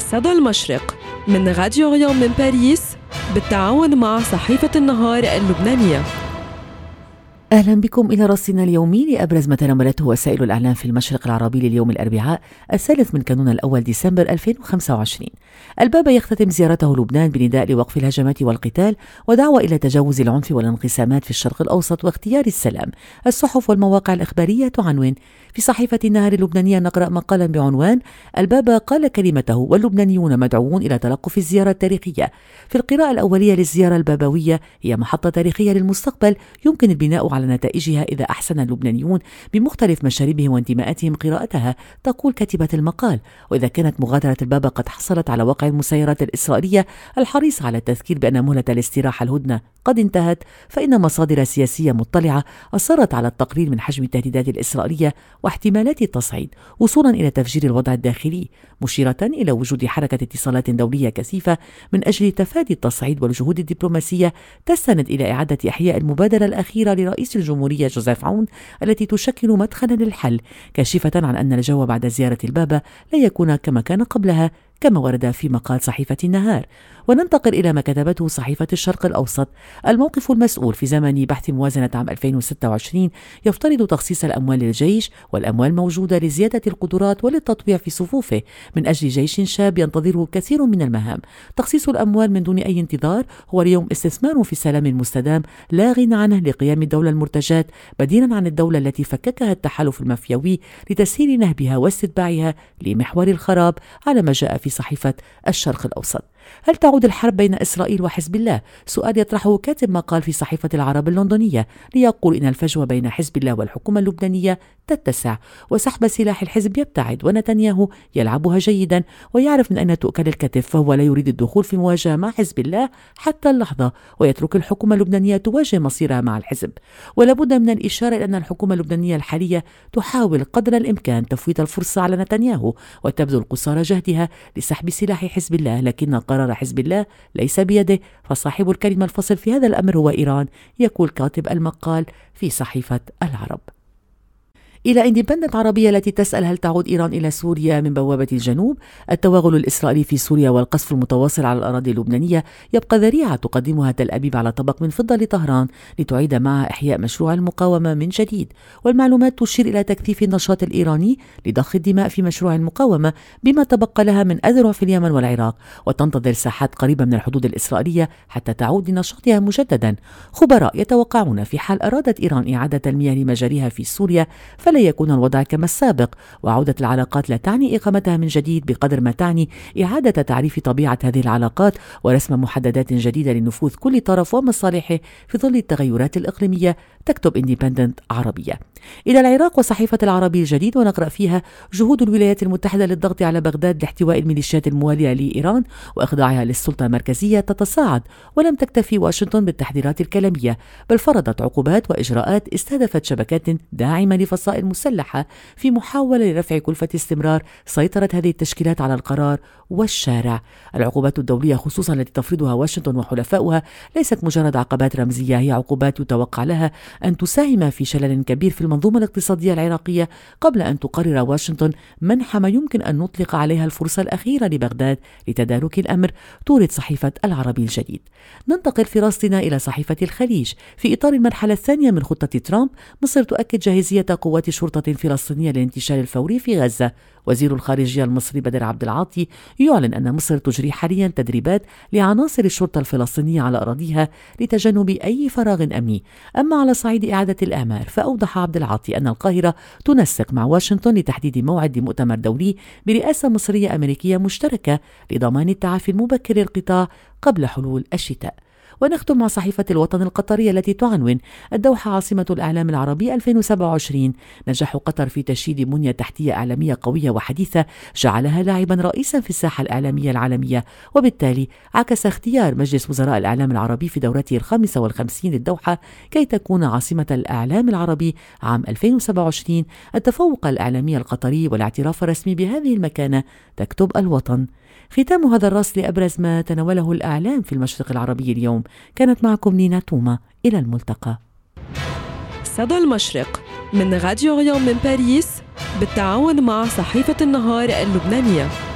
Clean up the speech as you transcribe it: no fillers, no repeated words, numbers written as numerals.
صدى المشرق من راديو ريم من باريس بالتعاون مع صحيفة النهار اللبنانية. أهلا بكم إلى رصدنا اليومي لأبرز ما تناولته وسائل الإعلام في المشرق العربي لليوم الأربعاء 3 كانون الأول ديسمبر 2025. البابا يختتم زيارته لبنان بنداء لوقف الهجمات والقتال ودعوة إلى تجاوز العنف والانقسامات في الشرق الأوسط واختيار السلام. الصحف والمواقع الإخبارية تعنون. في صحيفة النهار اللبنانية نقرأ مقالا بعنوان البابا قال كلمته واللبنانيون مدعوون إلى تلقف الزيارة التاريخية. في القراءة الأولية للزيارة البابوية هي محطة تاريخية للمستقبل يمكن البناء على نتائجها إذا أحسن اللبنانيون بمختلف مشاربهم وانتماءاتهم قراءتها، تقول كاتبة المقال. وإذا كانت مغادرة البابا قد حصلت على وقع المسيرات الإسرائيلية الحريصة على التذكير بأن مهلة الاستراحة الهدنة قد انتهت، فإن مصادر سياسية مطلعة أصرت على التقليل من حجم التهديدات الإسرائيلية واحتمالات التصعيد وصولا إلى تفجير الوضع الداخلي، مشيرة إلى وجود حركة اتصالات دولية كثيفة من أجل تفادي التصعيد والجهود الدبلوماسية تستند إلى إعادة إحياء المبادرة الأخيرة لرئيس الجمهورية جوزيف عون التي تشكل مدخلا للحل، كاشفة عن أن الجو بعد زيارة البابا لا يكون كما كان قبلها كما ورد في مقال صحيفة النهار. وننتقل إلى ما كتبته صحيفة الشرق الأوسط. الموقف المسؤول في زمن بحث موازنة عام 2026 يفترض تخصيص الأموال للجيش، والأموال موجودة لزيادة القدرات وللتطويع في صفوفه من أجل جيش شاب ينتظره كثير من المهام. تخصيص الأموال من دون أي انتظار هو اليوم استثمار في السلام المستدام لا غنى عنه لقيام الدولة المرتجاة، بديلا عن الدولة التي فككها التحالف المافيوي لتسهيل نهبها واستتباعها لمحور الخراب، على ما جاء في صحيفة الشرق الأوسط. هل تعود الحرب بين إسرائيل وحزب الله؟ سؤال يطرحه كاتب مقال في صحيفة العرب اللندنية ليقول إن الفجوة بين حزب الله والحكومة اللبنانية تتسع وسحب سلاح الحزب يبتعد، ونتنياهو يلعبها جيدا ويعرف من أين تؤكل الكتف، فهو لا يريد الدخول في مواجهة مع حزب الله حتى اللحظة ويترك الحكومة اللبنانية تواجه مصيرها مع الحزب. ولابد من الإشارة إلى أن الحكومة اللبنانية الحالية تحاول قدر الإمكان تفويت الفرصة على نتنياهو وتبذل قصارى جهدها لسحب سلاح حزب الله، لكن قرار حزب الله ليس بيده، فصاحب الكلمة الفصل في هذا الأمر هو إيران، يقول كاتب المقال في صحيفة العرب. إلى إندبندنت عربية التي تسأل هل تعود إيران إلى سوريا من بوابة الجنوب؟ التوغل الإسرائيلي في سوريا والقصف المتواصل على الأراضي اللبنانية يبقى ذريعة تقدمها تل أبيب على طبق من فضة لطهران لتعيد معها إحياء مشروع المقاومة من جديد. والمعلومات تشير إلى تكثيف النشاط الإيراني لضخ الدماء في مشروع المقاومة بما تبقى لها من أذرع في اليمن والعراق، وتنتظر ساحات قريبة من الحدود الإسرائيلية حتى تعود لنشاطها مجددا. خبراء يتوقعون في حال أرادت إيران إعادة المياه لمجاريها في سوريا فلا يكون الوضع كما السابق، وعودة العلاقات لا تعني إقامتها من جديد بقدر ما تعني إعادة تعريف طبيعة هذه العلاقات ورسم محددات جديدة لنفوذ كل طرف ومصالحه في ظل التغيرات الإقليمية، تكتب إندبندنت عربية. إلى العراق وصحيفة العربي الجديد ونقرأ فيها جهود الولايات المتحدة للضغط على بغداد لاحتواء الميليشيات الموالية لإيران وإخضاعها للسلطة المركزية تتصاعد، ولم تكتفي واشنطن بالتحذيرات الكلامية، بل فرضت عقوبات وإجراءات استهدفت شبكات داعمة لفصائل مسلحة في محاولة لرفع كلفة استمرار سيطرة هذه التشكيلات على القرار والشارع. العقوبات الدولية خصوصا التي تفرضها واشنطن وحلفاؤها ليست مجرد عقبات رمزية، هي عقوبات يتوقع لها أن تساهم في شلل كبير في المنظومة الاقتصادية العراقية قبل أن تقرر واشنطن منح ما يمكن أن نطلق عليها الفرصة الأخيرة لبغداد لتدارك الأمر، تورد صحيفة العربي الجديد. ننتقل في رصدنا إلى صحيفة الخليج. في إطار المرحلة الثانية من خطة ترامب، مصر تؤكد جاهزية قوات شرطة فلسطينية للانتشال الفوري في غزة. وزير الخارجية المصري بدر عبد العاطي يعلن أن مصر تجري حاليا تدريبات لعناصر الشرطة الفلسطينية على أراضيها لتجنب أي فراغ أمني. أما على صعيد إعادة الأعمار فأوضح عبد العاطي أن القاهرة تنسق مع واشنطن لتحديد موعد لمؤتمر دولي برئاسة مصرية أمريكية مشتركة لضمان التعافي المبكر للقطاع قبل حلول الشتاء. ونختم مع صحيفة الوطن القطرية التي تعنون الدوحة عاصمة الإعلام العربي 2027. نجاح قطر في تشييد بنية تحتية إعلامية قوية وحديثة جعلها لاعبا رئيسا في الساحة الإعلامية العالمية، وبالتالي عكس اختيار مجلس وزراء الإعلام العربي في دورته 55 للدوحة كي تكون عاصمة الإعلام العربي عام 2027 التفوق الإعلامي القطري والاعتراف الرسمي بهذه المكانة، تكتب الوطن. ختام هذا الرصد لأبرز ما تناوله الإعلام في المشرق العربي اليوم. كانت معكم نينا توما، إلى الملتقى. صدى المشرق من راديو ريم من باريس بالتعاون مع صحيفة النهار اللبنانية.